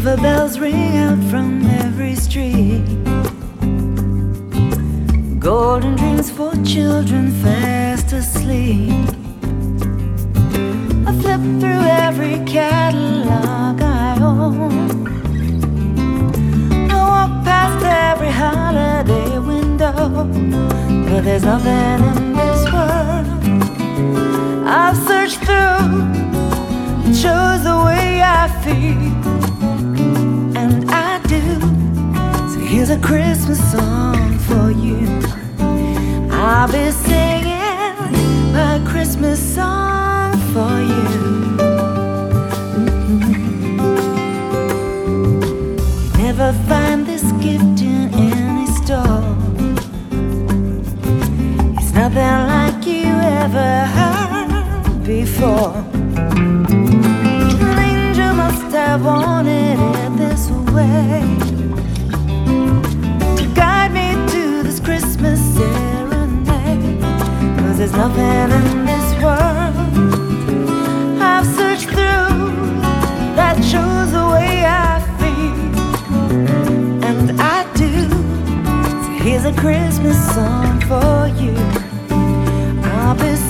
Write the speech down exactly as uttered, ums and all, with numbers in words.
Silver bells ring out from every street. Golden dreams for children fast asleep. I flip through every catalog I own. I walk past every holiday window, but there's nothing in this world I've searched through that shows the way I feel. And I do. So here's a Christmas song for you. I'll be singing my Christmas song for you. Mm-hmm. Never find this gift in any store. It's nothing like you ever heard before. An angel must have wanted it this way, to guide me to this Christmas serenade. 'Cause there's nothing in this world I've searched through that shows the way I feel. And I do. So here's a Christmas song for you. I'll be